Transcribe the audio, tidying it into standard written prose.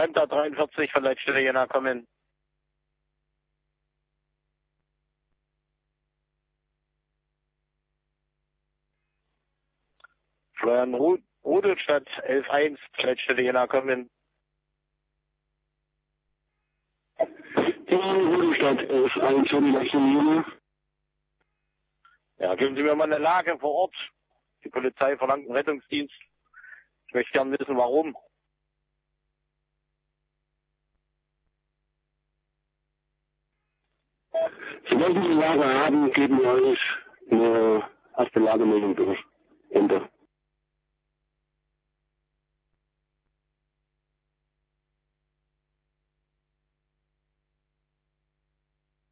Panther 43 von Leitstelle Jena kommen. Florian Rudolstadt 11-1, Leitstelle Jena kommen. Rudolstadt 11-1 von Leitstelle Jena. Ja, geben Sie mir mal eine Lage vor Ort. Die Polizei verlangt einen Rettungsdienst. Ich möchte gerne wissen, warum. Sobald wir die Lage haben, geben wir euch eine erste Lagemeldung durch. Ende.